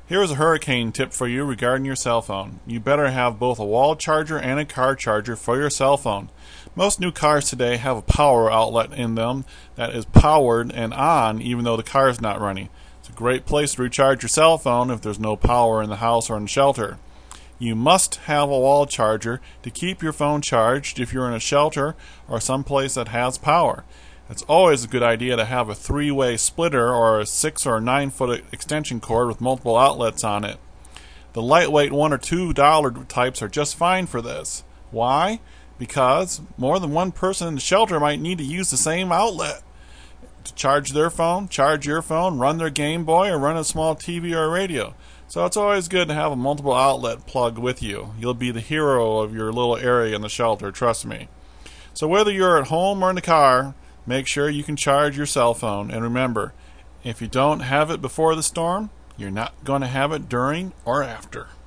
Here's a hurricane tip for you regarding your cell phone. You better have both a wall charger and a car charger for your cell phone. Most new cars today have a power outlet in them that is powered and on even though the car is not running. It's a great place to recharge your cell phone if there's no power in the house or in the shelter. You must have a wall charger to keep your phone charged if you're in a shelter or someplace that has power. It's always a good idea to have a 3-way splitter or a 6 or 9 foot extension cord with multiple outlets on it. The lightweight $1 or $2 types are just fine for this. Why? Because more than one person in the shelter might need to use the same outlet to charge their phone, charge your phone, run their Game Boy, or run a small TV or radio. So it's always good to have a multiple outlet plug with you. You'll be the hero of your little area in the shelter, trust me. So whether you're at home or in the car, make sure you can charge your cell phone. And remember, if you don't have it before the storm, you're not going to have it during or after.